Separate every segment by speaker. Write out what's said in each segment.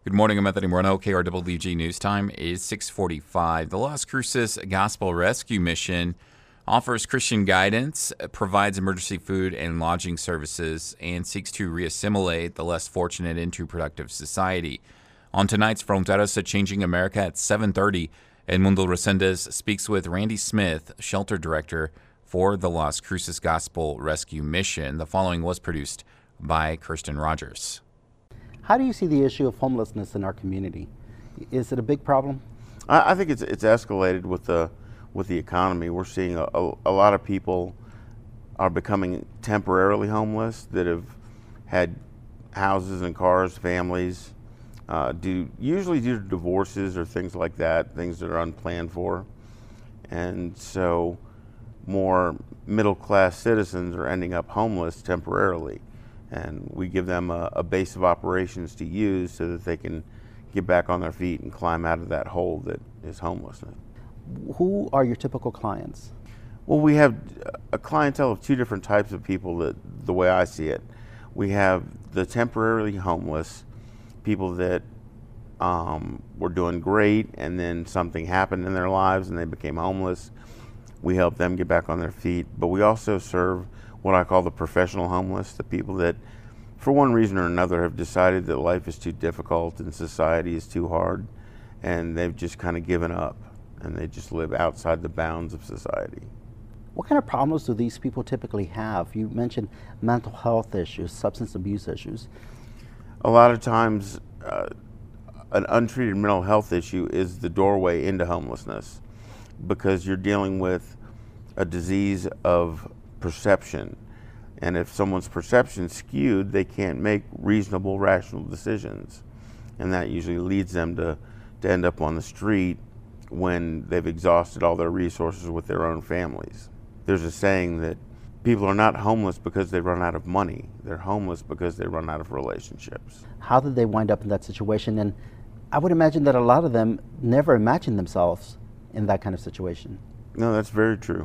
Speaker 1: Good morning, I'm Anthony Moreno. KRWG News Time is 6:45. The Las Cruces Gospel Rescue Mission offers Christian guidance, provides emergency food and lodging services, and seeks to reassimilate the less fortunate into productive society. On tonight's Fronteras Changing America at 7:30, Edmundo Resendez speaks with Randy Smith, shelter director for the Las Cruces Gospel Rescue Mission. The following was produced by Kirsten Rogers.
Speaker 2: How do you see the issue of homelessness in our community? Is it a big problem?
Speaker 3: I think it's escalated with the economy. We're seeing a lot of people are becoming temporarily homeless that have had houses and cars, families, usually due to divorces or things like that, things that are unplanned for. And so more middle-class citizens are ending up homeless temporarily. And we give them a base of operations to use so that they can get back on their feet and climb out of that hole that is homelessness.
Speaker 2: Who are your typical clients?
Speaker 3: Well, we have a clientele of two different types of people, the way I see it. We have the temporarily homeless, people that were doing great and then something happened in their lives and they became homeless. We help them get back on their feet, but we also serve what I call the professional homeless, the people that for one reason or another have decided that life is too difficult and society is too hard, and they've just kind of given up and they just live outside the bounds of society.
Speaker 2: What kind of problems do these people typically have? You mentioned mental health issues, substance abuse issues.
Speaker 3: A lot of times an untreated mental health issue is the doorway into homelessness, because you're dealing with a disease of perception, and if someone's perception is skewed, they can't make reasonable, rational decisions, and that usually leads them to end up on the street when they've exhausted all their resources with their own families. There's a saying that people are not homeless because they run out of money, they're homeless because they run out of relationships.
Speaker 2: How did they wind up in that situation? And I would imagine that a lot of them never imagined themselves in that kind of situation.
Speaker 3: No, that's very true.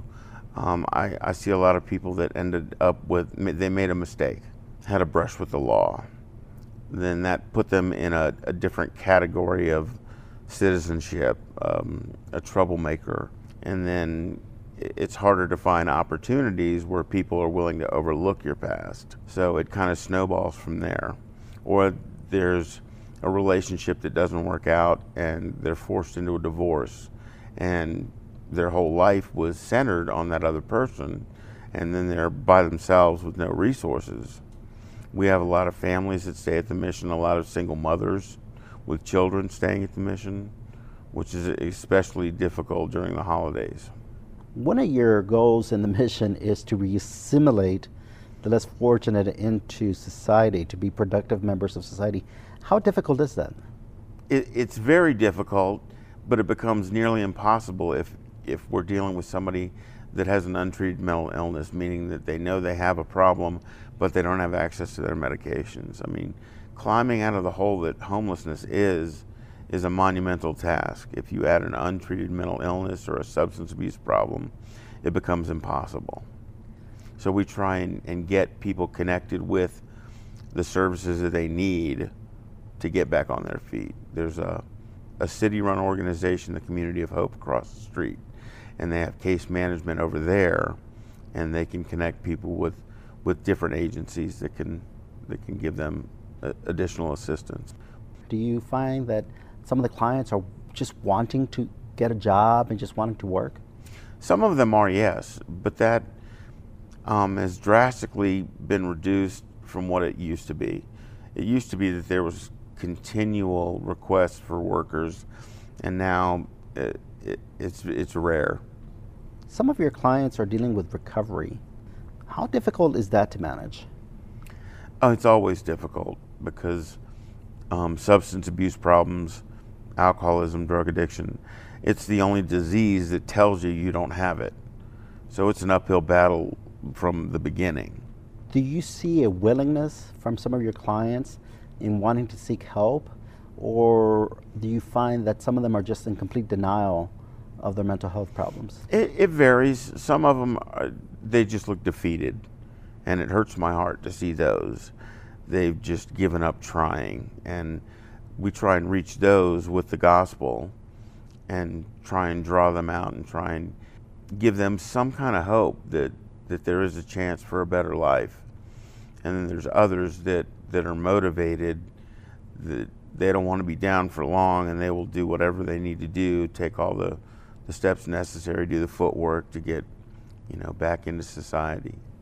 Speaker 3: I see a lot of people that ended up they made a mistake, had a brush with the law. Then that put them in a different category of citizenship, a troublemaker. And then it's harder to find opportunities where people are willing to overlook your past. So it kind of snowballs from there. Or there's a relationship that doesn't work out and they're forced into a divorce, and their whole life was centered on that other person, and then they're by themselves with no resources. We have a lot of families that stay at the mission, a lot of single mothers with children staying at the mission, which is especially difficult during the holidays.
Speaker 2: One of your goals in the mission is to reassimilate the less fortunate into society, to be productive members of society. How difficult is that?
Speaker 3: It's very difficult, but it becomes nearly impossible if we're dealing with somebody that has an untreated mental illness, meaning that they know they have a problem, but they don't have access to their medications. I mean, climbing out of the hole that homelessness is a monumental task. If you add an untreated mental illness or a substance abuse problem, it becomes impossible. So we try and get people connected with the services that they need to get back on their feet. There's a city-run organization, the Community of Hope, across the street, and they have case management over there, and they can connect people with different agencies that can give them additional assistance.
Speaker 2: Do you find that some of the clients are just wanting to get a job and just wanting to work?
Speaker 3: Some of them are, yes, but that has drastically been reduced from what it used to be. It used to be that there was continual requests for workers, and now it's rare.
Speaker 2: Some of your clients are dealing with recovery. How difficult is that to manage?
Speaker 3: Oh, it's always difficult because substance abuse problems, alcoholism, drug addiction, it's the only disease that tells you don't have it. So it's an uphill battle from the beginning.
Speaker 2: Do you see a willingness from some of your clients in wanting to seek help, or do you find that some of them are just in complete denial of their mental health problems?
Speaker 3: It varies. Some of them, they just look defeated, and it hurts my heart to see those. They've just given up trying, and we try and reach those with the gospel and try and draw them out and try and give them some kind of hope that there is a chance for a better life. And then there's others that are motivated, that they don't want to be down for long, and they will do whatever they need to do, take all the steps necessary, do the footwork to get, back into society.